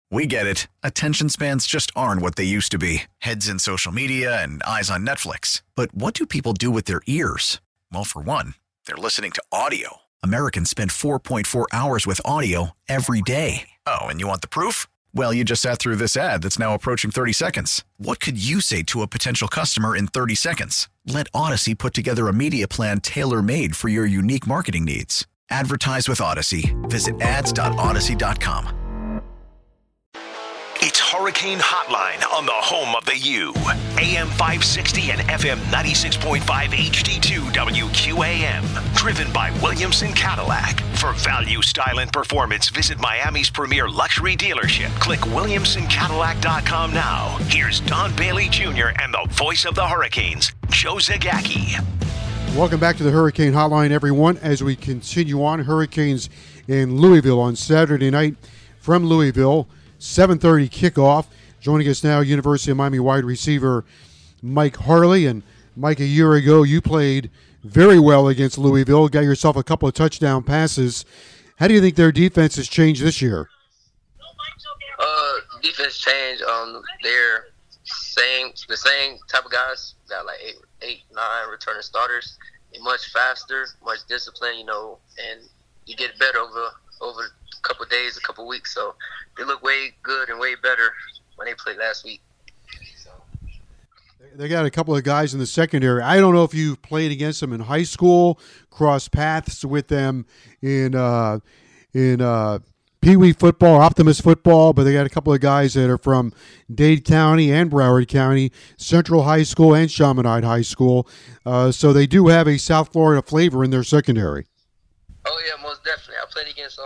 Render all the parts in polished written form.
We get it. Attention spans just aren't what they used to be. Heads in social media and eyes on Netflix. But what do people do with their ears? Well, for one, they're listening to audio. Americans spend 4.4 hours with audio every day. Oh, and you want the proof? Well, you just sat through this ad that's now approaching 30 seconds. What could you say to a potential customer in 30 seconds? Let Odyssey put together a media plan tailor-made for your unique marketing needs. Advertise with Odyssey. Visit ads.odyssey.com. It's Hurricane Hotline on the home of the U. AM 560 and FM 96.5 HD2 WQAM. Driven by Williamson Cadillac. For value, style, and performance, visit Miami's premier luxury dealership. Click WilliamsonCadillac.com now. Here's Don Bailey Jr. and the voice of the Hurricanes, Joe Zagacki. Welcome back to the Hurricane Hotline, everyone, as we continue on. Hurricanes in Louisville on Saturday night from Louisville. 7:30 kickoff. Joining us now, University of Miami wide receiver Mike Harley. And Mike, a year ago, you played very well against Louisville, got yourself a couple of touchdown passes. How do you think their defense has changed this year? Defense changed. They're the same type of guys. Got like eight, 9 returning starters. They're much faster, much disciplined, and you get better over a couple of days, a couple of weeks. So they look way good and way better when they played last week. They got a couple of guys in the secondary. I don't know if you played against them in high school, crossed paths with them in Pee Wee football, Optimus football, but they got a couple of guys that are from Dade County and Broward County, Central High School and Chaminade High School. So they do have a South Florida flavor in their secondary. Oh, yeah, most definitely. I played against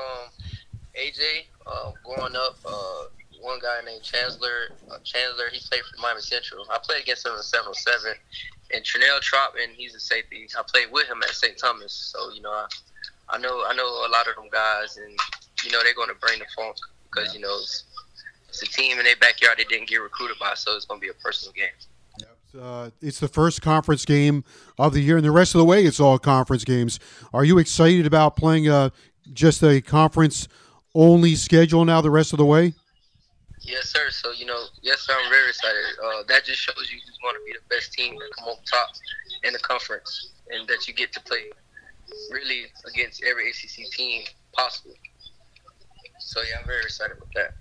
AJ growing up. One guy named Chandler, he played for Miami Central. I played against him in 707. And Trinell Trotman, he's a safety. I played with him at St. Thomas. So, I know a lot of them guys, and, they're going to bring the funk because, it's a team in their backyard they didn't get recruited by, so it's going to be a personal game. It's the first conference game of the year, and the rest of the way it's all conference games. Are you excited about playing just a conference-only schedule now the rest of the way? Yes, sir. So, yes, sir, I'm very excited. That just shows you who's going to be the best team that come on top in the conference, and that you get to play really against every ACC team possible. So, yeah, I'm very excited about that.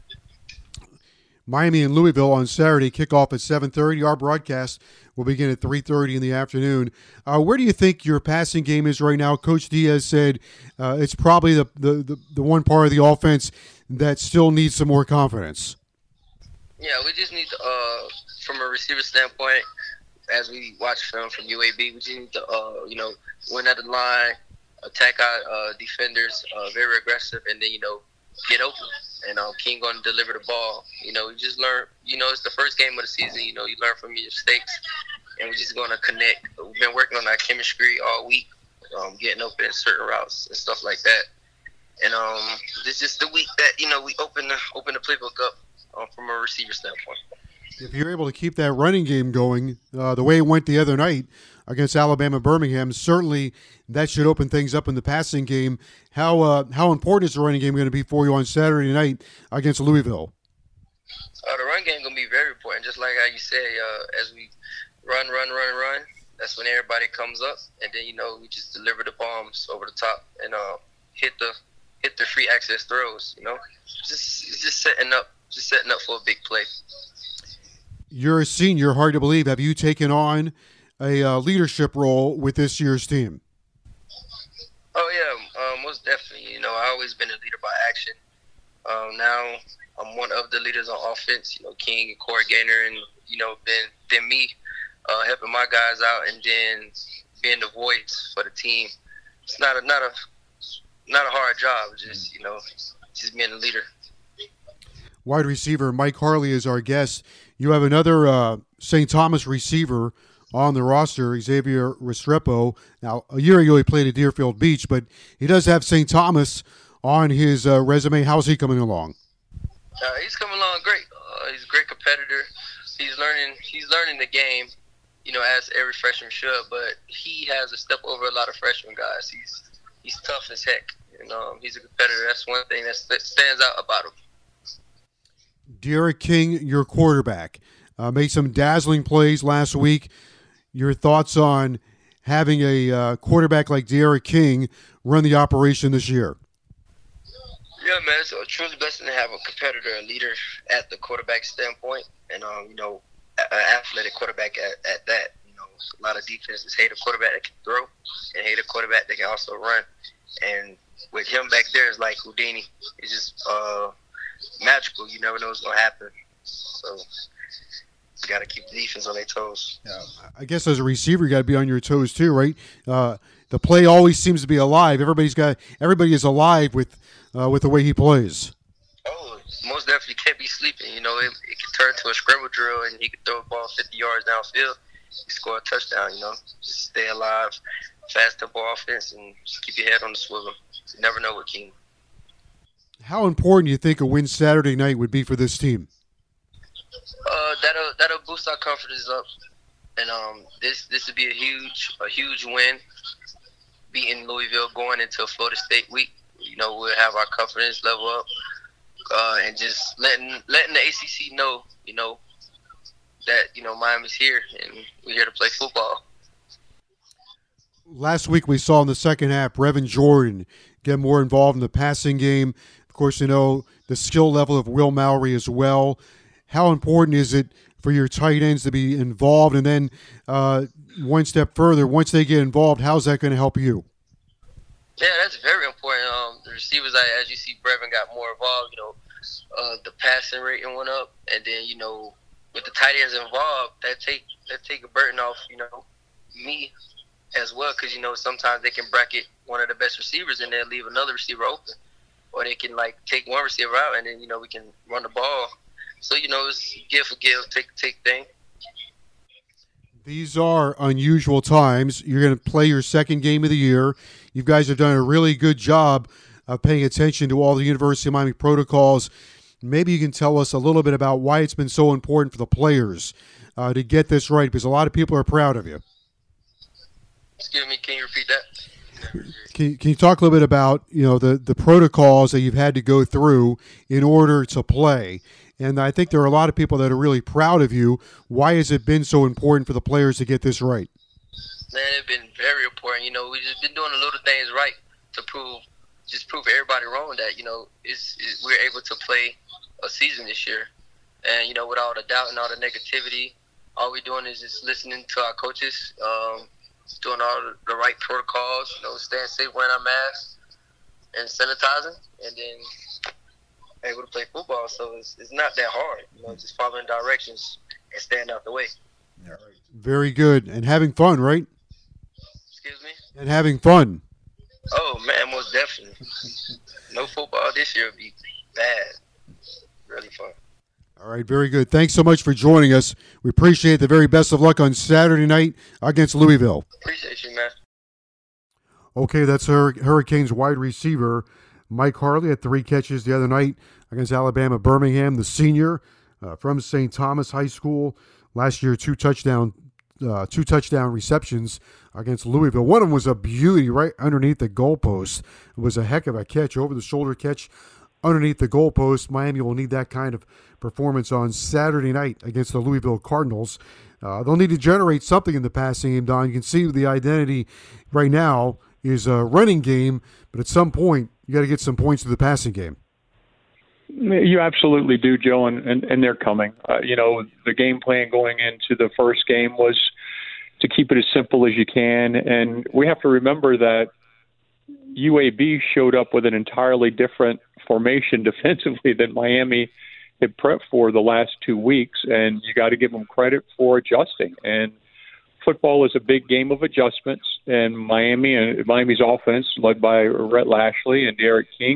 Miami and Louisville on Saturday, kickoff at 7:30. Our broadcast will begin at 3:30 in the afternoon. Where do you think your passing game is right now? Coach Diaz said it's probably the one part of the offense that still needs some more confidence. Yeah, we just need to, from a receiver standpoint, as we watch film from UAB, we just need to, win at the line, attack our defenders, very aggressive, and then, get open. And King going to deliver the ball. We just learn, it's the first game of the season. You learn from your mistakes, and we're just going to connect. We've been working on our chemistry all week, getting open in certain routes and stuff like that. And this is just the week that, we open the playbook up from a receiver standpoint. If you're able to keep that running game going the way it went the other night against Alabama Birmingham, certainly that should open things up in the passing game. How important is the running game going to be for you on Saturday night against Louisville? The run game going to be very important. Just like how you say, as we run, that's when everybody comes up, and then we just deliver the bombs over the top and hit the free access throws. Just setting up for a big play. You're a senior, hard to believe. Have you taken on a leadership role with this year's team? Oh, yeah, most definitely. I've always been a leader by action. Now I'm one of the leaders on offense, King and Corey Gaynor, and, then me helping my guys out and then being the voice for the team. It's not a hard job, just being a leader. Wide receiver Mike Harley is our guest. You have another St. Thomas receiver on the roster, Xavier Restrepo. Now, a year ago he played at Deerfield Beach, but he does have St. Thomas on his resume. How's he coming along? He's coming along great. He's a great competitor. He's learning the game, as every freshman should. But he has a step over a lot of freshman guys. He's tough as heck. He's a competitor. That's one thing that stands out about him. D'Eriq King, your quarterback, made some dazzling plays last week. Your thoughts on having a quarterback like D'Eriq King run the operation this year? Yeah, man, it's a truly blessing to have a competitor, a leader at the quarterback standpoint, and an athletic quarterback at that. A lot of defenses hate a quarterback that can throw and hate a quarterback that can also run. And with him back there, it's like Houdini. It's just magical. You never know what's going to happen. So you got to keep the defense on their toes. Yeah. I guess as a receiver, you got to be on your toes too, right? The play always seems to be alive. Everybody is alive with the way he plays. Oh, most definitely can't be sleeping. It can turn to a scribble drill, and he can throw a ball 50 yards downfield. You score a touchdown. Just stay alive, fast tempo offense, and just keep your head on the swivel. You never know with King. How important do you think a win Saturday night would be for this team? That'll boost our confidence up, and this would be a huge win, beating Louisville going into Florida State week. We'll have our confidence level up, and just letting the ACC know, that Miami's here and we're here to play football. Last week we saw in the second half Brevin Jordan get more involved in the passing game. Of course, the skill level of Will Mallory as well. How important is it for your tight ends to be involved? And then one step further, once they get involved, how's that going to help you? Yeah, that's very important. The receivers, as you see, Brevin got more involved. The passing rating went up, and then with the tight ends involved, that take a burden off me as well, because sometimes they can bracket one of the best receivers and then leave another receiver open, or they can take one receiver out and then we can run the ball. So it's give for give, take thing. These are unusual times. You're going to play your second game of the year. You guys have done a really good job of paying attention to all the University of Miami protocols. Maybe you can tell us a little bit about why it's been so important for the players to get this right, because a lot of people are proud of you. Excuse me, can you repeat that? Can you talk a little bit about the protocols that you've had to go through in order to play? And I think there are a lot of people that are really proud of you. Why has it been so important for the players to get this right? Man, it's been very important. We've just been doing the little things right to prove everybody wrong that we're able to play a season this year. And without a doubt and all the negativity, all we're doing is just listening to our coaches, doing all the right protocols, staying safe, wearing our masks, and sanitizing, and then able to play football. So it's not that hard, just following directions and staying out the way. All right. Very good. And having fun, right? Excuse me? And having fun. Oh, man, most definitely. No football this year would be bad. Really fun. All right, very good. Thanks so much for joining us. We appreciate the very best of luck on Saturday night against Louisville. Appreciate you, man. Okay, that's Hurricanes wide receiver Mike Harley had 3 catches the other night against Alabama Birmingham, the senior from St. Thomas High School. Last year, 2 touchdown receptions against Louisville. One of them was a beauty right underneath the goalpost. It was a heck of a catch, over-the-shoulder catch underneath the goalpost. Miami will need that kind of performance on Saturday night against the Louisville Cardinals. They'll need to generate something in the passing game, Don. You can see the identity right now is a running game, but at some point, you got to get some points to the passing game. You absolutely do, Joe, and they're coming. The game plan going into the first game was to keep it as simple as you can, and we have to remember that UAB showed up with an entirely different formation defensively than Miami had prepped for the last 2 weeks, and you got to give them credit for adjusting. And football is a big game of adjustments, and Miami's offense, led by Rhett Lashley and D'Eriq King,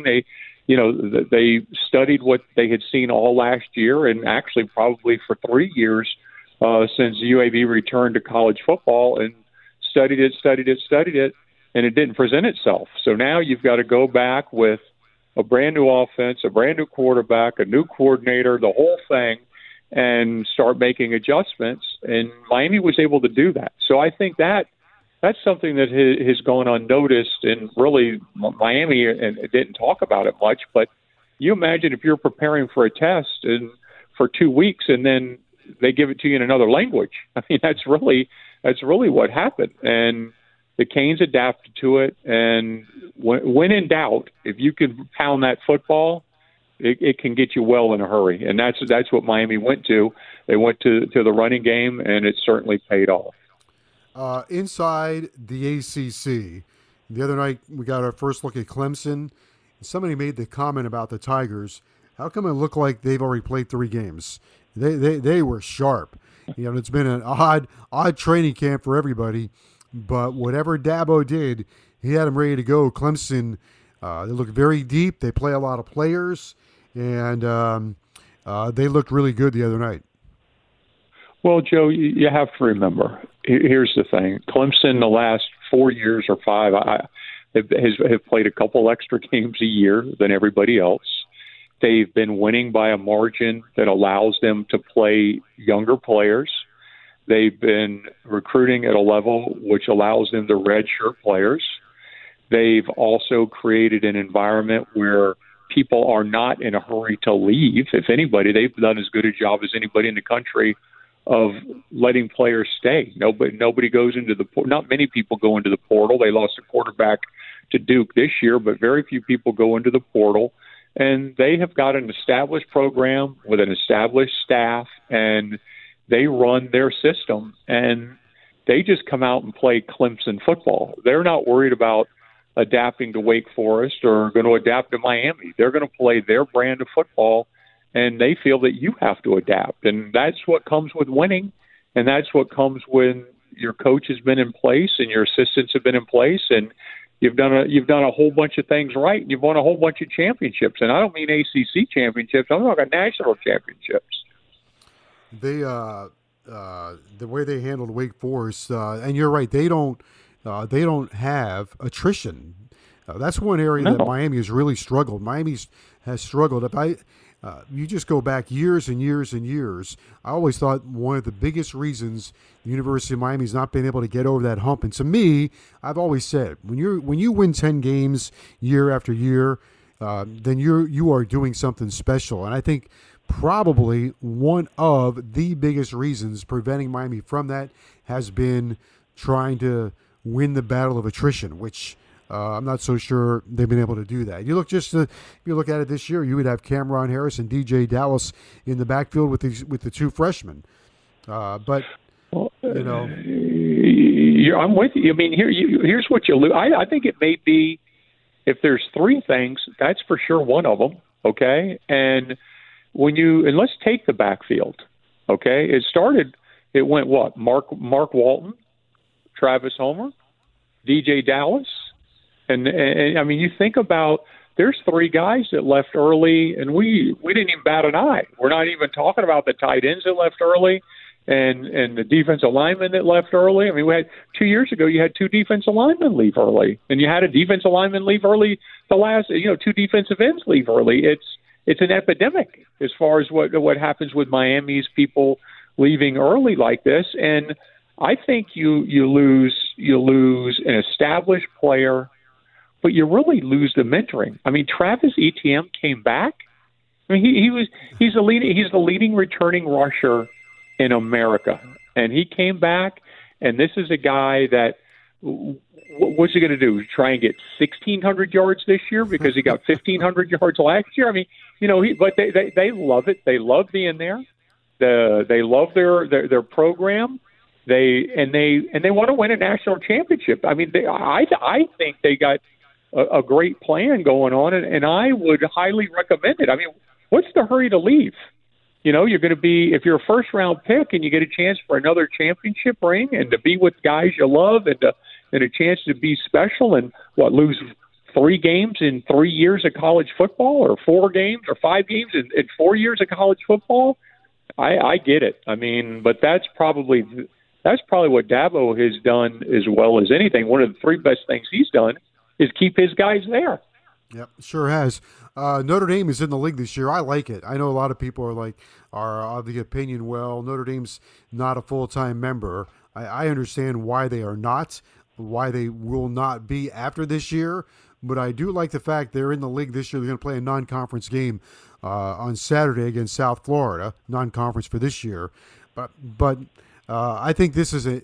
they studied what they had seen all last year, and actually probably for 3 years since UAB returned to college football, and studied it, and it didn't present itself. So now you've got to go back with a brand new offense, a brand new quarterback, a new coordinator, the whole thing, and start making adjustments. And Miami was able to do that. So I think that's something that has gone unnoticed, and really Miami didn't talk about it much. But you imagine if you're preparing for a test and for 2 weeks, and then they give it to you in another language. I mean, that's really what happened. And the Canes adapted to it. And when in doubt, if you can pound that football, it can get you well in a hurry. And that's what Miami went to. They went to the running game, and it certainly paid off. Inside the ACC, the other night we got our first look at Clemson. Somebody made the comment about the Tigers. How come it looked like they've already played 3 games? They were sharp. You know, it's been an odd training camp for everybody. But whatever Dabo did, he had them ready to go. Clemson, they look very deep. They play a lot of players, and they looked really good the other night. Well, Joe, you have to remember, here's the thing. Clemson, the last 4 years or 5, have played a couple extra games a year than everybody else. They've been winning by a margin that allows them to play younger players. They've been recruiting at a level which allows them to redshirt players. They've also created an environment where people are not in a hurry to leave. If anybody, they've done as good a job as anybody in the country of letting players stay. Nobody goes into the portal. Not many people go into the portal. They lost a quarterback to Duke this year, but very few people go into the portal. And they have got an established program with an established staff, and they run their system, and they just come out and play Clemson football. They're not worried about adapting to Wake Forest or going to adapt to Miami. They're going to play their brand of football, and they feel that you have to adapt. And that's what comes with winning, and that's what comes when your coach has been in place and your assistants have been in place, and you've done a whole bunch of things right, and you've won a whole bunch of championships. And I don't mean ACC championships. I'm talking national championships. They the way they handled Wake Forest, and you're right, they don't have attrition. That's one area that Miami has really struggled. Miami has struggled. If you just go back years and years and years, I always thought one of the biggest reasons the University of Miami's not been able to get over that hump. And to me, I've always said, when you win 10 games year after year, then you are doing something special. And I think probably one of the biggest reasons preventing Miami from that has been trying to win the battle of attrition, which I'm not so sure they've been able to do that. If you look at it this year, you would have Cameron Harris and DJ Dallas in the backfield with the 2 freshmen. But you know, I'm with you. I mean, here's what you lose. I think it may be, if there's 3 things, that's for sure one of them. Okay, and let's take the backfield. Okay, it went what? Mark Walton, Travis Homer, DJ Dallas. And I mean, you think about, there's 3 guys that left early, and we didn't even bat an eye. We're not even talking about the tight ends that left early and the defensive linemen that left early. I mean, we had 2 years ago, you had 2 defensive linemen leave early, and you had a defensive lineman leave early the last, 2 defensive ends leave early. It's an epidemic as far as what happens with Miami's people leaving early like this. And I think you lose an established player, but you really lose the mentoring. I mean, Travis Etienne came back. I mean, he's the leading returning rusher in America, and he came back. And this is a guy that, what's he going to do? Try and get 1,600 yards this year because he got 1,500 yards last year? I mean, but they love it. They love being there. They love their program. They want to win a national championship. I mean, I think they got a great plan going on, and I would highly recommend it. I mean, what's the hurry to leave? You're going to be, if you're a first-round pick and you get a chance for another championship ring and to be with guys you love and a chance to be special and lose 3 games in 3 years of college football, or 4 games or 5 games in 4 years of college football, I get it. I mean, but that's probably what Dabo has done as well as anything. One of the 3 best things he's done is keep his guys there. Yep, sure has. Notre Dame is in the league this year. I like it. I know a lot of people are of the opinion, well, Notre Dame's not a full-time member. I understand why they are not, why they will not be after this year, but I do like the fact they're in the league this year. They're going to play a non-conference game on Saturday against South Florida, non-conference for this year. But I think this is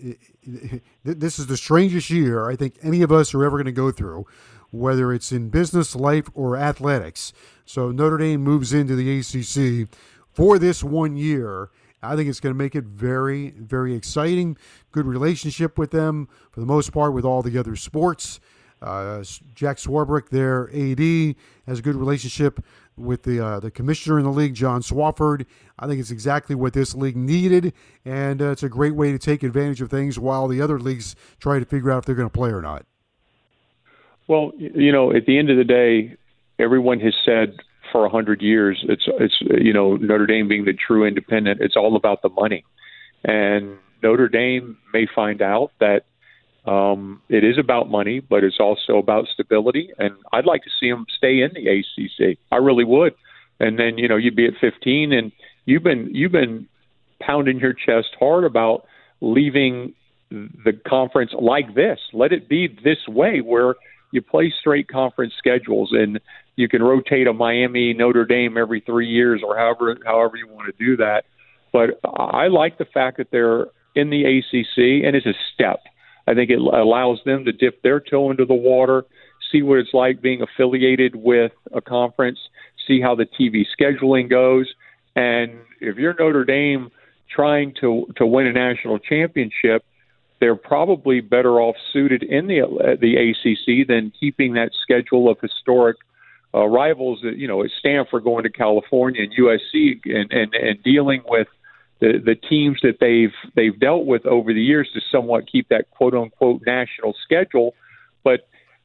the strangest year I think any of us are ever going to go through, whether it's in business, life, or athletics. So Notre Dame moves into the ACC for this 1 year. I think it's going to make it very, very exciting. Good relationship with them, for the most part, with all the other sports. Jack Swarbrick, their AD, has a good relationship with the commissioner in the league, John Swofford. I think it's exactly what this league needed, and it's a great way to take advantage of things while the other leagues try to figure out if they're going to play or not. Well, at the end of the day, everyone has said for 100 years, it's Notre Dame being the true independent, it's all about the money. And Notre Dame may find out that it is about money, but it's also about stability. And I'd like to see them stay in the ACC. I really would. And then, you'd be at 15, and you've been pounding your chest hard about leaving the conference like this. Let it be this way, where you play straight conference schedules and you can rotate a Miami, Notre Dame every 3 years, or however you want to do that. But I like the fact that they're in the ACC, and it's a step. I think it allows them to dip their toe into the water, see what it's like being affiliated with a conference, see how the TV scheduling goes. And if you're Notre Dame trying to win a national championship, they're probably better off suited in the ACC than keeping that schedule of historic rivals. At Stanford going to California and USC and dealing with the teams that they've dealt with over the years to somewhat keep that quote unquote national schedule. But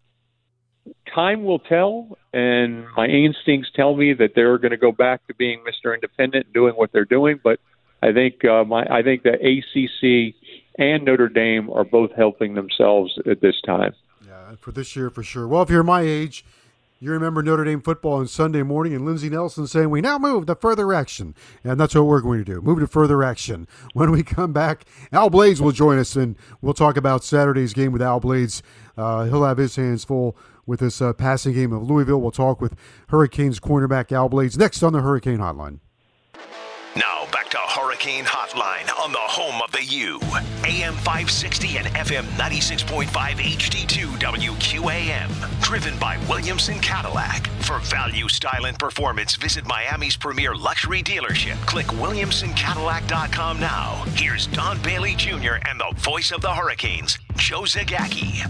time will tell, and my instincts tell me that they're going to go back to being Mr. Independent and doing what they're doing. But I think the ACC and Notre Dame are both helping themselves at this time. Yeah, for this year, for sure. Well, if you're my age, you remember Notre Dame football on Sunday morning and Lindsey Nelson saying, "We now move to further action." And that's what we're going to do, move to further action. When we come back, Al Blades will join us, and we'll talk about Saturday's game with Al Blades. He'll have his hands full with this passing game of Louisville. We'll talk with Hurricanes cornerback Al Blades next on the Hurricane Hotline. Now back to Hurricane Hotline on the home of the U. AM 560 and FM 96.5 HD2 WQAM. Driven by Williamson Cadillac. For value, style, and performance, visit Miami's premier luxury dealership. Click WilliamsonCadillac.com now. Here's Don Bailey Jr. and the voice of the Hurricanes, Joe Zagacki.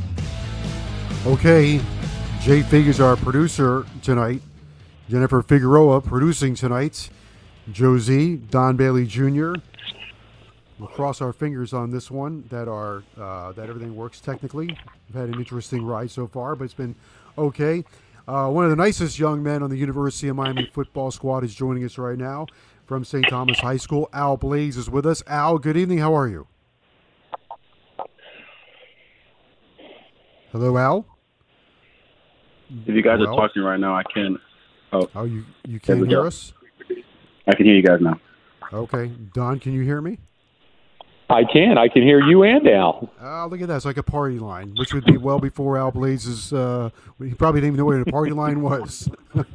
Okay, Jay Fig is our producer tonight. Jennifer Figueroa producing tonight. Josie, Don Bailey Jr. We'll cross our fingers on this one that everything works technically. We've had an interesting ride so far, but it's been okay. One of the nicest young men on the University of Miami football squad is joining us right now from St. Thomas High School. Al Blades is with us. Al, good evening. How are you? Hello, Al? If you guys are talking right now, I can. Oh, you can't hear us? I can hear you guys now. Okay. Don, can you hear me? I can hear you and Al. Look at that. It's like a party line, which would be well before Al Blades' he probably didn't even know what a party line was.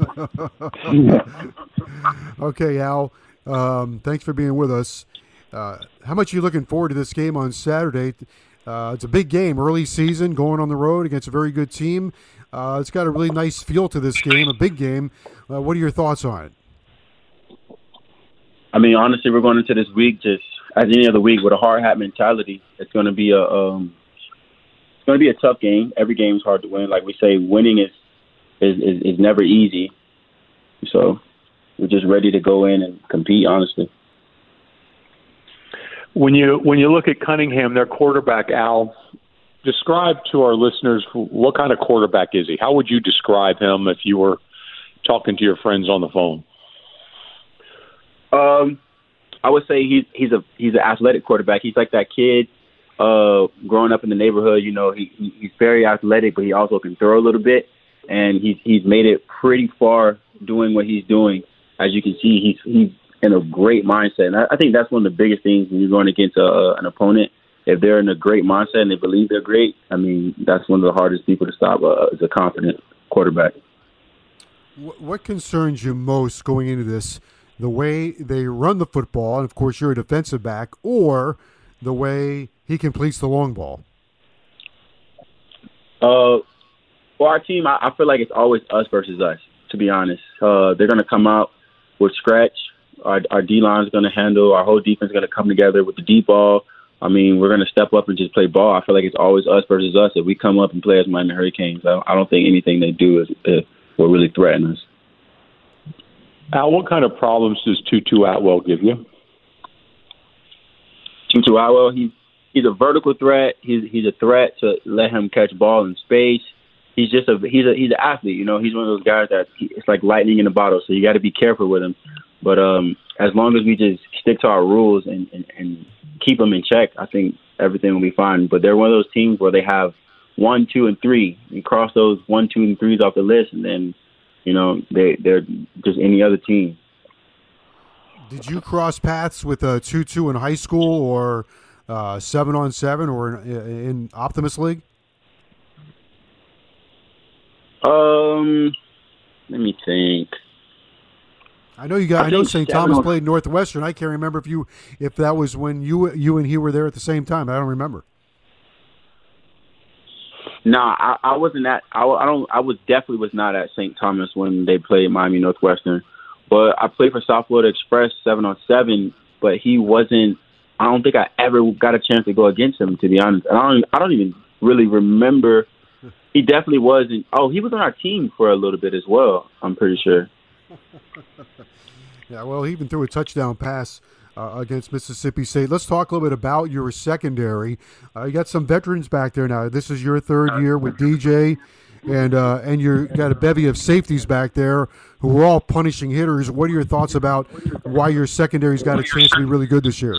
Okay, Al. Thanks for being with us. How much are you looking forward to this game on Saturday? It's a big game, early season, going on the road against a very good team. It's got a really nice feel to this game, a big game. What are your thoughts on it? I mean, honestly, we're going into this week just as any other week with a hard hat mentality. It's going to be a tough game. Every game is hard to win. Like we say, winning is never easy. So we're just ready to go in and compete, honestly. When you look at Cunningham, their quarterback, Al, describe to our listeners what kind of quarterback is he? How would you describe him if you were talking to your friends on the phone? I would say he's an athletic quarterback. He's like that kid growing up in the neighborhood. He's very athletic, but he also can throw a little bit, and he's made it pretty far doing what he's doing. As you can see, he's in a great mindset, and I think that's one of the biggest things when you're going against an opponent. If they're in a great mindset and they believe they're great, I mean, that's one of the hardest people to stop is a confident quarterback. What concerns you most going into this? The way they run the football, and of course you're a defensive back, or the way he completes the long ball? For our team, I feel like it's always us versus us, to be honest. They're going to come out with scratch. Our D-line is going to handle. Our whole defense is going to come together with the deep ball. I mean, we're going to step up and just play ball. I feel like it's always us versus us. If we come up and play as Miami Hurricanes, I don't think anything they do will really threaten us. Al, what kind of problems does Tutu Atwell give you? Tutu Atwell, he's a vertical threat. He's a threat to let him catch ball in space. He's an athlete. You know, he's one of those guys that it's like lightning in a bottle. So you got to be careful with him. But as long as we just stick to our rules and keep them in check, I think everything will be fine. But they're one of those teams where they have 1, 2, and 3. You cross those 1, 2, and 3s off the list, and then you know they're just any other team. Did you cross paths with Tutu in high school, or 7-on-7, or in Optimus League? Let me think. I know St. Thomas played Northwestern. I can't remember if that was when you and he were there at the same time. I don't remember. No, I wasn't at. Definitely was not at St. Thomas when they played Miami Northwestern. But I played for South Florida Express 7-on-7. But he wasn't. I don't think I ever got a chance to go against him, to be honest. And I don't even really remember. He definitely wasn't. Oh, he was on our team for a little bit as well, I'm pretty sure. Yeah, well, he even threw a touchdown pass against Mississippi State. Let's talk a little bit about your secondary. You got some veterans back there now. This is your third year with DJ, and you got a bevy of safeties back there who are all punishing hitters. What are your thoughts about why your secondary's got a chance to be really good this year?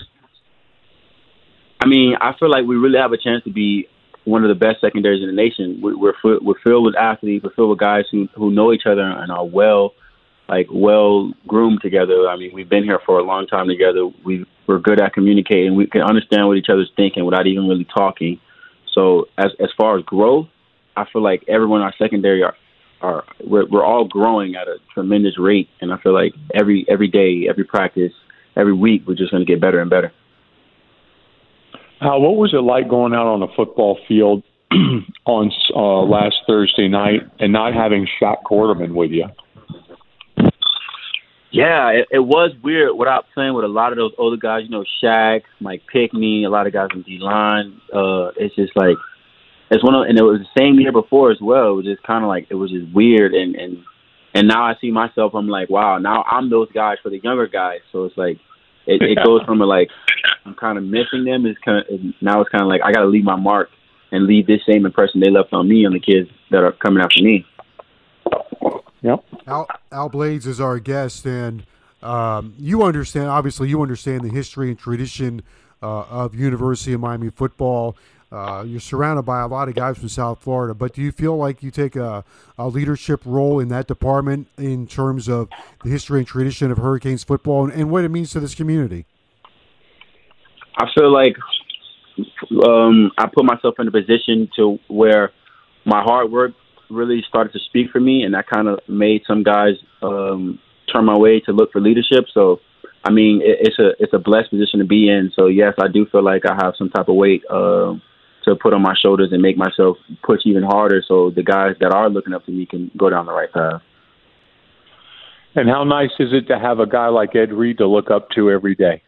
I mean, I feel like we really have a chance to be one of the best secondaries in the nation. We're filled with athletes. We're filled with guys who know each other and are well groomed together. I mean, we've been here for a long time together. We're good at communicating. We can understand what each other's thinking without even really talking. So as far as growth, I feel like everyone in our secondary we're all growing at a tremendous rate. And I feel like every day, every practice, every week, we're just going to get better and better. Al, what was it like going out on a football field on last Thursday night and not having Shaq Quarterman with you? Yeah, it was weird without playing with a lot of those older guys. You know, Shaq, Mike Pickney, a lot of guys in D-line. It's just like it's one of, and it was the same year before as well. It was just kind of like it was just weird, and now I see myself. I'm like, wow, now I'm those guys for the younger guys. So it's like it goes from like I'm kind of missing them. Now it's kind of like I got to leave my mark and leave this same impression they left on me on the kids that are coming after me. Yep. Al Blades is our guest, and you understand the history and tradition of University of Miami football. You're surrounded by a lot of guys from South Florida, but do you feel like you take a leadership role in that department in terms of the history and tradition of Hurricanes football and what it means to this community? I feel like I put myself in a position to where my hard work really started to speak for me, and that kind of made some guys turn my way to look for leadership. So, I mean, it's a blessed position to be in. So, yes, I do feel like I have some type of weight to put on my shoulders and make myself push even harder so the guys that are looking up to me can go down the right path. And how nice is it to have a guy like Ed Reed to look up to every day?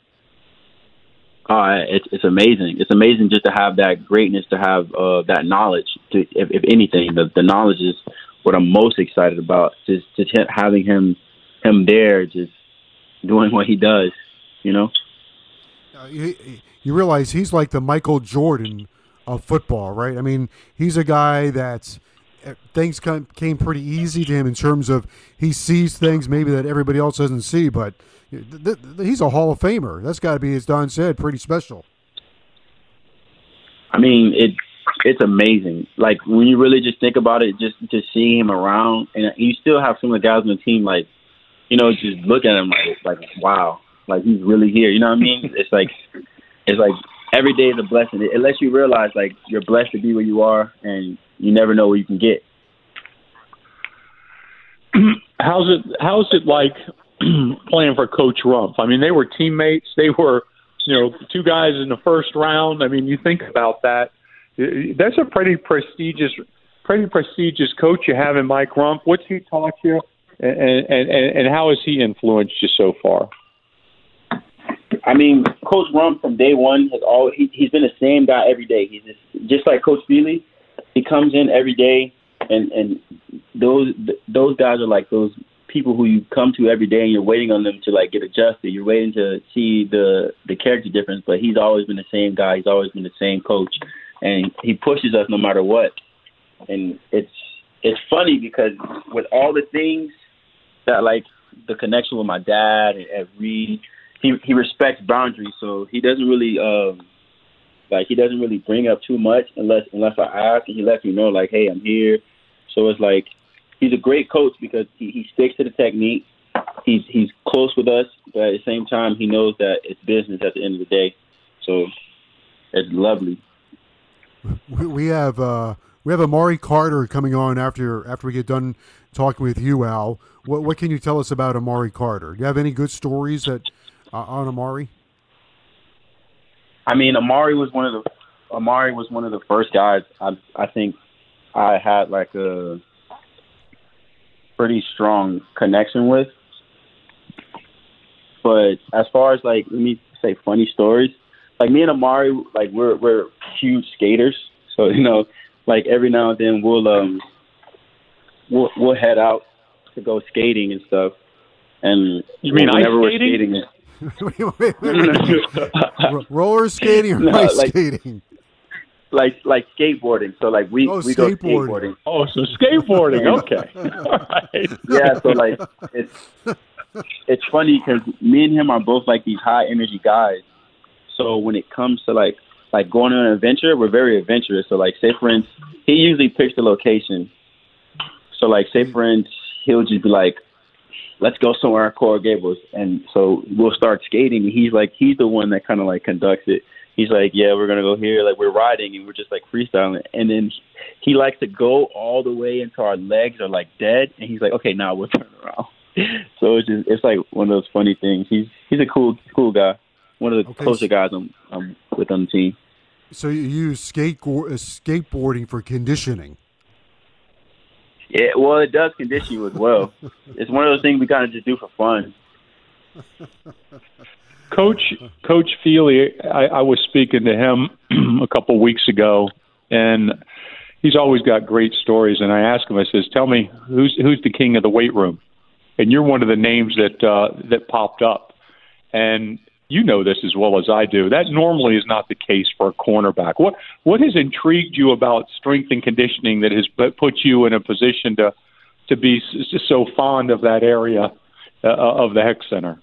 It's amazing. It's amazing just to have that greatness, to have that knowledge. If anything, the knowledge is what I'm most excited about. Just having him there, just doing what he does. You know. You realize he's like the Michael Jordan of football, right? I mean, he's a guy that's things came pretty easy to him in terms of he sees things maybe that everybody else doesn't see, but he's a Hall of Famer. That's got to be, as Don said, pretty special. I mean, it's amazing. Like, when you really just think about it, just seeing him around, and you still have some of the guys on the team, like, you know, just look at him like wow, like he's really here. You know what I mean? It's like every day is a blessing. It lets you realize, like, you're blessed to be where you are, and you never know what you can get. how's it like playing for Coach Rumph? I mean, they were teammates. They were, two guys in the first round. I mean, you think about that. That's a pretty prestigious coach you have in Mike Rumph. What's he taught you, and how has he influenced you so far? I mean, Coach Rumph from day one he's been the same guy every day. He's just like Coach Feely. He comes in every day, and those guys are like those people who you come to every day, and you're waiting on them to like get adjusted. You're waiting to see the character difference, but he's always been the same guy. He's always been the same coach, and he pushes us no matter what. And it's funny because with all the things that like the connection with my dad and Reed. He respects boundaries, so he doesn't really bring up too much unless I ask, and he lets me know like, hey, I'm here. So it's like he's a great coach because he sticks to the technique. He's close with us, but at the same time he knows that it's business at the end of the day. So it's lovely. We have Amari Carter coming on after we get done talking with you, Al. What can you tell us about Amari Carter? Do you have any good stories on Amari? I mean, Amari was one of the first guys I think I had like a pretty strong connection with. But as far as like, let me say funny stories, like me and Amari, like we're huge skaters. So, like every now and then we'll head out to go skating and stuff. And you mean ice skating? Wait. Roller skating or ice skating? Like skateboarding. So like we go skateboarding. Oh, so skateboarding. Okay. All right. Yeah. So like it's funny because me and him are both like these high energy guys. So when it comes to like going on an adventure, we're very adventurous. So like, say for instance, he usually picks the location. So like, say for instance, he'll just be like, let's go somewhere in Coral Gables. And so we'll start skating. And he's the one that kind of like conducts it. He's like, yeah, we're going to go here. Like we're riding and we're just like freestyling. And then he likes to go all the way until our legs are like dead. And he's like, okay, now we'll turn around. So it's like one of those funny things. He's a cool guy. One of the closer guys I'm with on the team. So you use skateboarding for conditioning? Yeah, well, it does condition you as well. It's one of those things we kind of just do for fun. Coach Feely, I was speaking to him a couple weeks ago, and he's always got great stories. And I asked him, I says, tell me, who's the king of the weight room? And you're one of the names that popped up. And you know this as well as I do. That normally is not the case for a cornerback. What has intrigued you about strength and conditioning that has put you in a position to be so fond of that area of the Heck Center?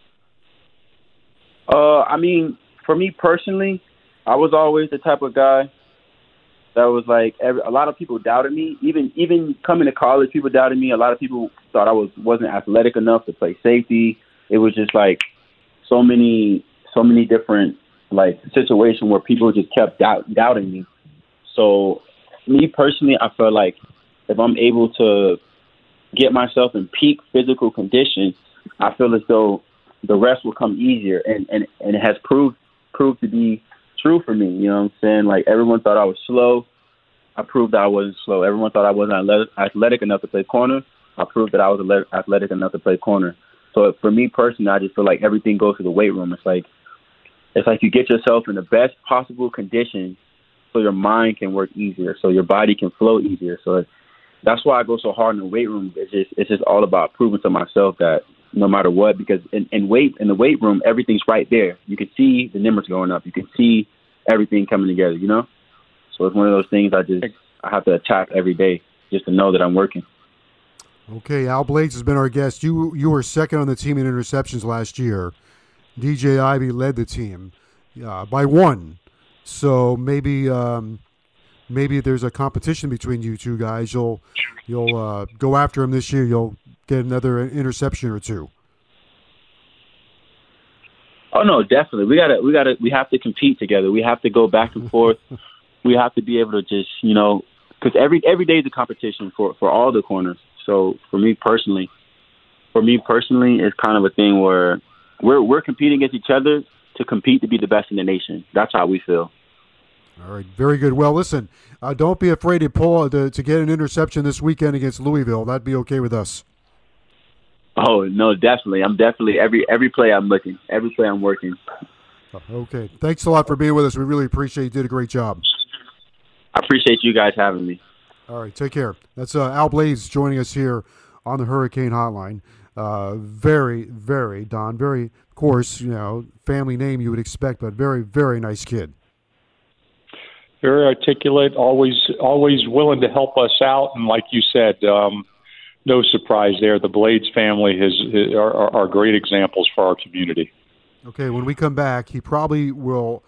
I mean, for me personally, I was always the type of guy that was like a lot of people doubted me. Even coming to college, people doubted me. A lot of people thought I wasn't athletic enough to play safety. It was just like so many different like situations where people just kept doubting me. So me personally, I feel like if I'm able to get myself in peak physical condition, I feel as though the rest will come easier, and it has proved to be true for me. You know what I'm saying? Like everyone thought I was slow. I proved that I wasn't slow. Everyone thought I wasn't athletic enough to play corner. I proved that I was athletic enough to play corner. So for me personally, I just feel like everything goes to the weight room. It's like you get yourself in the best possible condition so your mind can work easier, so your body can flow easier. So that's why I go so hard in the weight room. It's just all about proving to myself that no matter what, because in the weight room, everything's right there. You can see the numbers going up. You can see everything coming together, you know? So it's one of those things I have to attack every day just to know that I'm working. Okay, Al Blades has been our guest. You were second on the team in interceptions last year. DJ Ivey led the team by one. So maybe there's a competition between you two guys. You'll go after him this year. You'll get another interception or two. Oh no, definitely. We have to compete together. We have to go back and forth. We have to be able to just, because every day is a competition for all the corners. So for me personally, for me personally, it's kind of a thing where we're competing against each other to compete to be the best in the nation. That's how we feel. All right, very good. Well, listen, don't be afraid to get an interception this weekend against Louisville. That'd be okay with us. Oh, no, definitely. I'm definitely every play I'm looking, every play I'm working. Okay. Thanks a lot for being with us. We really appreciate it. You did a great job. I appreciate you guys having me. All right, take care. That's Al Blades joining us here on the Hurricane Hotline. Very, Don, very, of course, family name you would expect, but very, very nice kid. Very articulate, always willing to help us out, and like you said, no surprise there. The Blades family are great examples for our community. Okay, when we come back, he probably will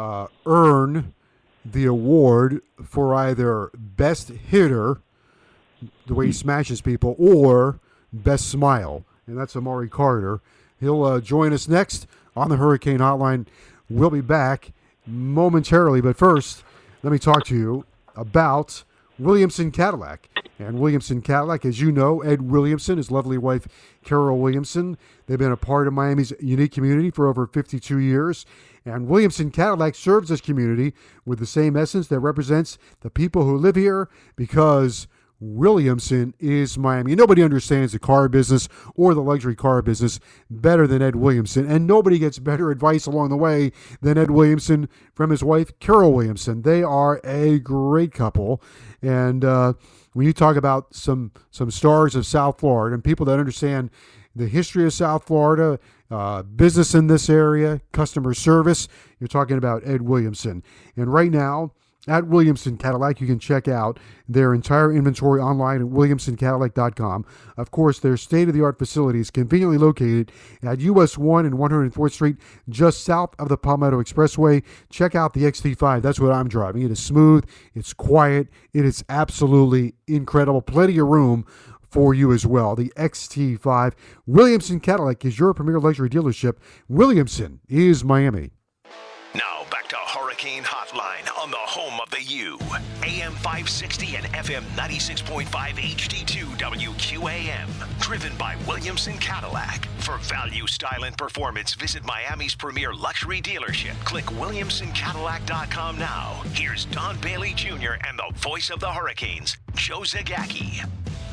earn the award for either best hitter, the way he smashes people, or best smile, and that's Amari Carter. He'll join us next on the Hurricane Hotline. We'll be back momentarily, but first, let me talk to you about Williamson Cadillac. And Williamson Cadillac, as you know, Ed Williamson, his lovely wife, Carol Williamson, they've been a part of Miami's unique community for over 52 years. And Williamson Cadillac serves this community with the same essence that represents the people who live here, because Williamson is Miami. Nobody understands the car business or the luxury car business better than Ed Williamson, and nobody gets better advice along the way than Ed Williamson from his wife, Carol Williamson. They are a great couple, and when you talk about some stars of South Florida and people that understand the history of South Florida, business in this area, customer service, you're talking about Ed Williamson. And right now, at Williamson Cadillac, you can check out their entire inventory online at williamsoncadillac.com. Of course, their state-of-the-art facility is conveniently located at US 1 and 104th Street, just south of the Palmetto Expressway. Check out the XT5. That's what I'm driving. It is smooth. It's quiet. It is absolutely incredible. Plenty of room for you as well. The XT5. Williamson Cadillac is your premier luxury dealership. Williamson is Miami. Now back to Hurricane Hotline on the home of the U. AM 560 and FM 96.5 HD2 WQAM. Driven by Williamson Cadillac. For value, style, and performance, visit Miami's premier luxury dealership. Click WilliamsonCadillac.com now. Here's Don Bailey Jr. and the voice of the Hurricanes, Joe Zagacki.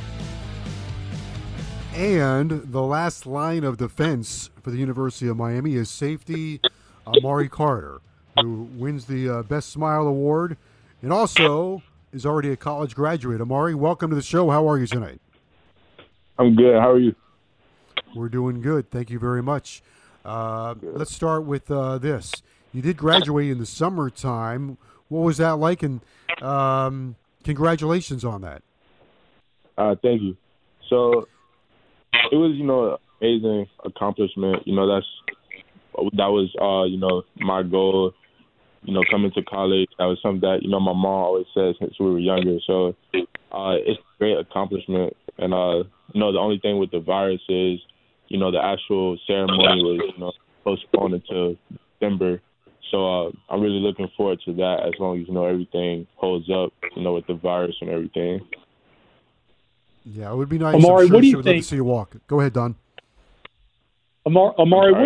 And the last line of defense for the University of Miami is safety Amari Carter, who wins the Best Smile Award and also is already a college graduate. Amari, welcome to the show. How are you tonight? I'm good. How are you? We're doing good. Thank you very much. Let's start with this. You did graduate in the summertime. What was that like? And congratulations on that. Thank you. So it was, an amazing accomplishment. That was, my goal, coming to college. That was something that, my mom always says since we were younger. So it's a great accomplishment. And, the only thing with the virus is, the actual ceremony was, postponed until December. So I'm really looking forward to that as long as, everything holds up, with the virus and everything. Yeah, it would be nice. Amari, I'm sure what do you would think? love to see you walk. Go ahead, Don. Amari,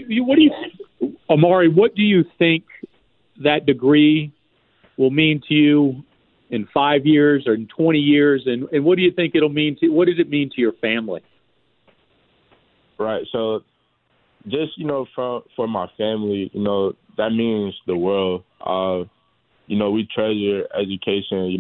what do you think that degree will mean to you in 5 years or in 20 years, and what do you think it'll mean to? What does it mean to your family? Right. So, just for my family, that means the world. We treasure education.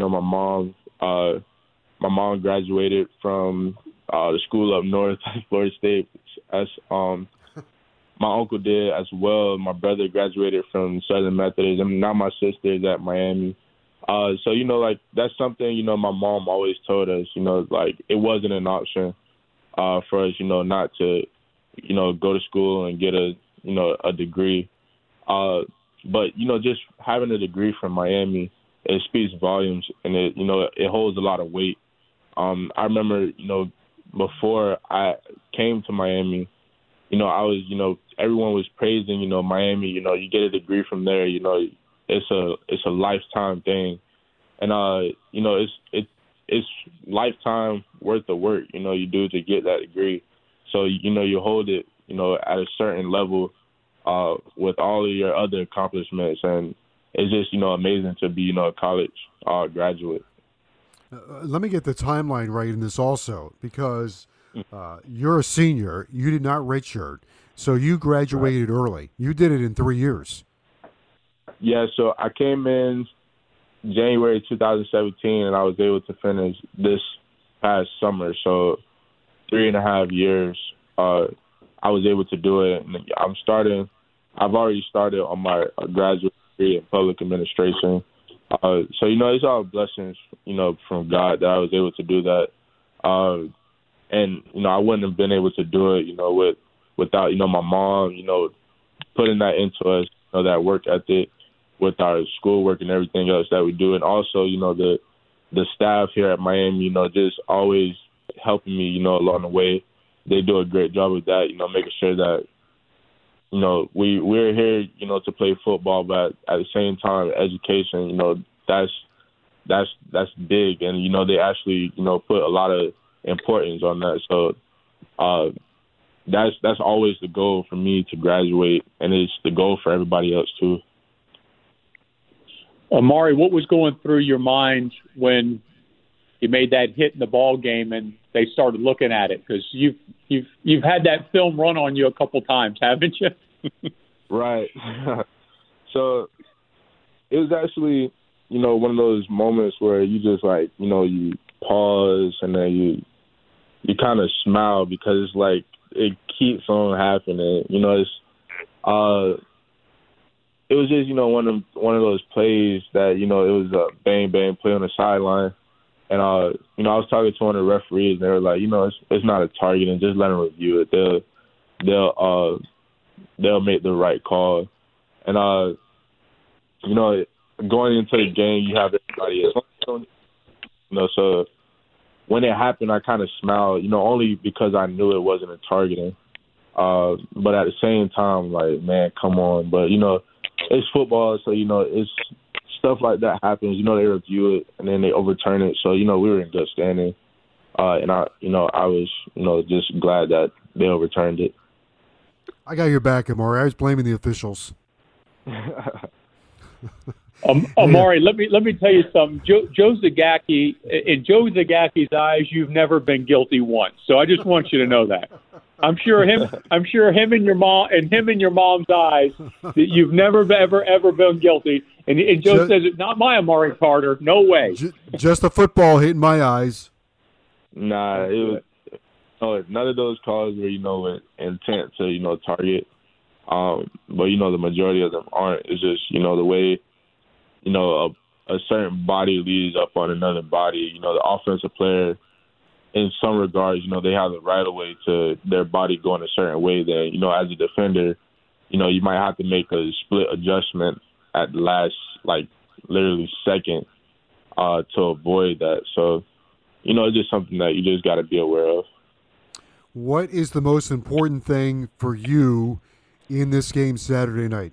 My mom graduated from the school up north, Florida State. As my uncle did as well. My brother graduated from Southern Methodist, and now my sister is at Miami. So that's something my mom always told us. It wasn't an option for us, not to go to school and get a degree. But just having a degree from Miami, it speaks volumes, and it holds a lot of weight. I remember, before I came to Miami, I was, everyone was praising, Miami, you get a degree from there, it's a lifetime thing. And, it's lifetime worth of work, you do to get that degree. So, you hold it, at a certain level with all of your other accomplishments. And it's just, amazing to be, a college graduate. Let me get the timeline right in this also, because you're a senior. You did not redshirt, so you graduated early. You did it in 3 years. Yeah, so I came in January 2017, and I was able to finish this past summer. So 3.5 years, I was able to do it. And I've already started on my graduate degree in public administration. So, it's all blessings, from God that I was able to do that. And, I wouldn't have been able to do it, without, my mom, putting that into us, that work ethic with our schoolwork and everything else that we do. And also, the staff here at Miami, just always helping me, along the way. They do a great job with that, making sure that, we're here, to play football, but at the same time, education, that's big. And, they actually, put a lot of importance on that. So that's always the goal for me to graduate, and it's the goal for everybody else too. Amari, what was going through your mind when you made that hit in the ball game and they started looking at it? Because you've had that film run on you a couple times, haven't you? Right. So it was actually, one of those moments where you just you pause and then you kind of smile because it's like it keeps on happening. It was just, one of those plays that, it was a bang, bang play on the sideline. And, I was talking to one of the referees, and they were like, it's not a target, and just let them review it. They'll make the right call. And, going into the game, you have everybody else. So when it happened, I kind of smiled, only because I knew it wasn't a targeting. But at the same time, like, man, come on. But, it's football, so, it's stuff like that happens. They review it, and then they overturn it. So, we were in good standing. And I was, just glad that they overturned it. I got your back, Amari. I was blaming the officials. Amari, let me tell you something. Joe Zagacki, in Joe Zagacki's eyes, you've never been guilty once. So I just want you to know that. I'm sure him and your mom's eyes that you've never ever been guilty. And Joe says, "Not my Amari Carter, no way." Just a football hit in my eyes. Nah, it was none of those calls were with intent to target. But the majority of them aren't. It's just the way a certain body leads up on another body. The offensive player, in some regards, they have the right of way to their body going a certain way. Then, as a defender, you might have to make a split adjustment at the last, literally second to avoid that. So, it's just something that you just got to be aware of. What is the most important thing for you in this game Saturday night?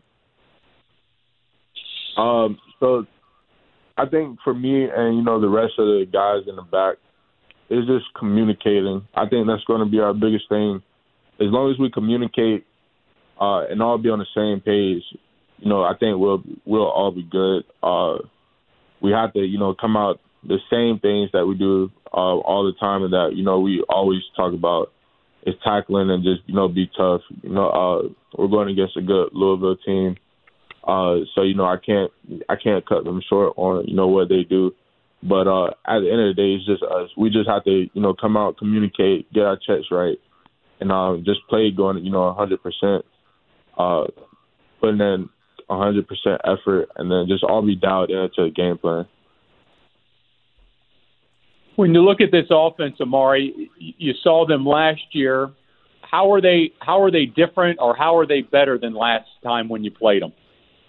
So I think for me and, the rest of the guys in the back, it's just communicating. I think that's going to be our biggest thing. As long as we communicate and all be on the same page, I think we'll all be good. We have to, come out the same things that we do all the time, and that, we always talk about is tackling and just, be tough. We're going against a good Louisville team. So, I can't cut them short on, what they do. But at the end of the day, it's just us. We just have to, come out, communicate, get our checks right, and just play going, 100%, putting in 100% effort, and then just all be dialed into the game plan. When you look at this offense, Amari, you saw them last year. How are they different, or how are they better than last time when you played them?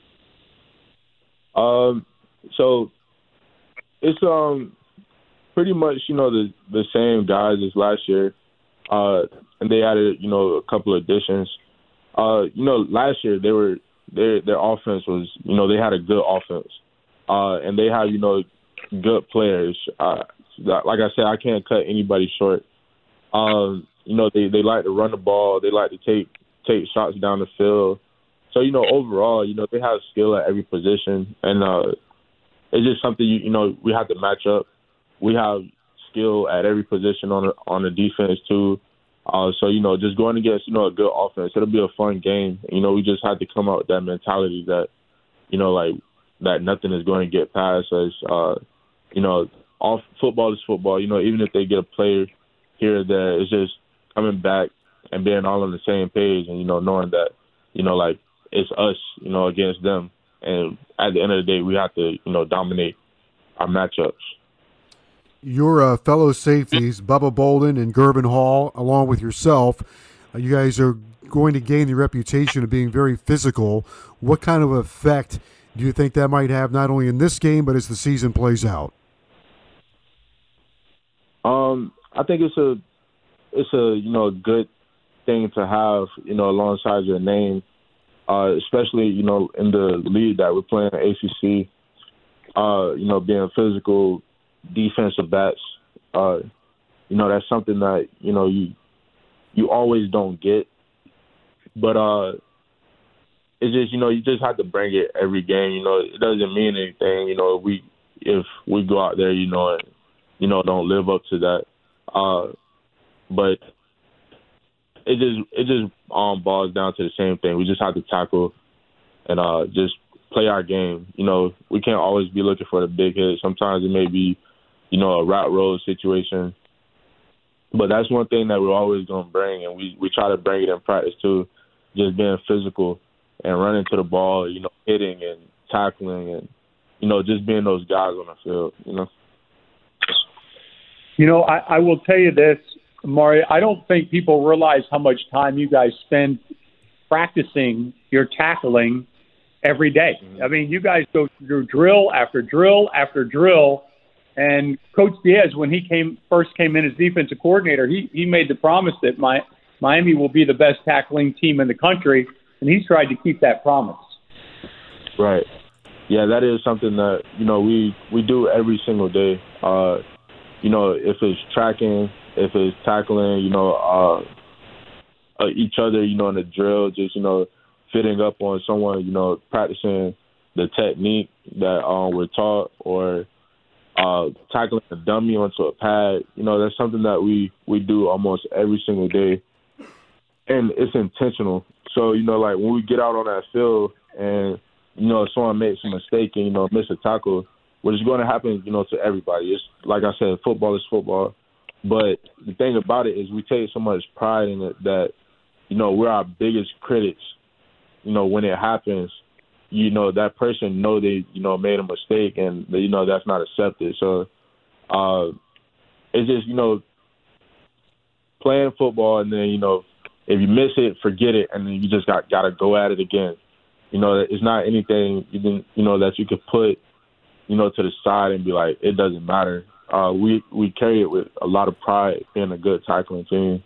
So it's pretty much the same guys as last year, and they added a couple of additions. Last year their offense was they had a good offense, and they have good players. Like I said, I can't cut anybody short. they like to run the ball. They like to take shots down the field. So, overall, they have skill at every position. And it's just something, we have to match up. We have skill at every position on the defense, too. So, just going against, a good offense, it'll be a fun game. We just have to come out with that mentality that, that nothing is going to get past us. All football is football. Even if they get a player here or there, it's just coming back and being all on the same page and, knowing that, it's us, against them. And at the end of the day, we have to, dominate our matchups. Your fellow safeties, Bubba Bolden and Gervin Hall, along with yourself, you guys are going to gain the reputation of being very physical. What kind of effect do you think that might have not only in this game but as the season plays out? I think it's a good thing to have, alongside your name, especially, in the league that we're playing, ACC, being physical defensive backs. That's something that, you always don't get. But it's just, you just have to bring it every game. It doesn't mean anything, if we go out there, and, don't live up to that. But it just boils down to the same thing. We just have to tackle and just play our game. We can't always be looking for the big hit. Sometimes it may be, a route road situation. But that's one thing that we're always going to bring, and we try to bring it in practice too, just being physical and running to the ball, hitting and tackling and, just being those guys on the field, I will tell you this, Amari, I don't think people realize how much time you guys spend practicing your tackling every day. Mm-hmm. I mean, you guys go through drill after drill after drill. And Coach Diaz, when he first came in as defensive coordinator, he made the promise that Miami will be the best tackling team in the country, and he's tried to keep that promise. Right. Yeah, that is something that, we do every single day. If it's tracking, if it's tackling, each other, in the drill, just, fitting up on someone, practicing the technique that we're taught, or tackling a dummy onto a pad. That's something that we do almost every single day, and it's intentional. So, when we get out on that field and, if someone makes a mistake and, miss a tackle, which is going to happen, to everybody. It's like I said, football is football. But the thing about it is we take so much pride in it that, we're our biggest critics. When it happens, that person they, made a mistake and, that's not accepted. So it's just, playing football and then, if you miss it, forget it, and then you just got to go at it again. It's not anything, that you could put, to the side and be like, it doesn't matter. We carry it with a lot of pride, being a good tackling team.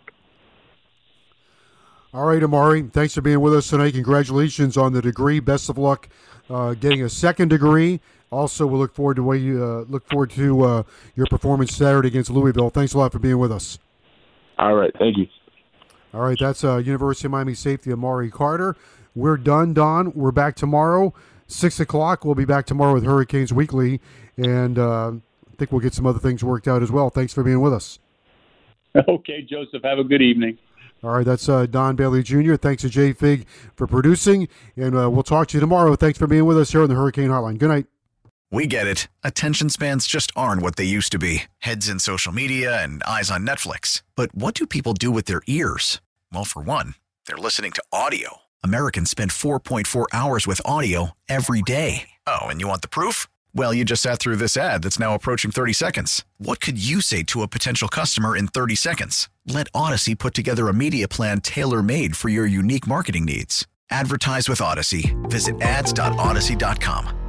All right, Amari, thanks for being with us tonight. Congratulations on the degree. Best of luck getting a second degree. Also, we'll look forward to your performance Saturday against Louisville. Thanks a lot for being with us. All right, thank you. All right, that's University of Miami safety Amari Carter. We're done, Don. We're back tomorrow, 6 o'clock. We'll be back tomorrow with Hurricanes Weekly, and I think we'll get some other things worked out as well. Thanks for being with us. Okay, Joseph. Have a good evening. All right, that's Don Bailey Jr. Thanks to Jay Fig for producing, and we'll talk to you tomorrow. Thanks for being with us here on the Hurricane Hotline. Good night. We get it. Attention spans just aren't what they used to be. Heads in social media and eyes on Netflix. But what do people do with their ears? Well, for one, they're listening to audio. Americans spend 4.4 hours with audio every day. Oh, and you want the proof? Well, you just sat through this ad that's now approaching 30 seconds. What could you say to a potential customer in 30 seconds? Let Odyssey put together a media plan tailor-made for your unique marketing needs. Advertise with Odyssey. Visit ads.odyssey.com.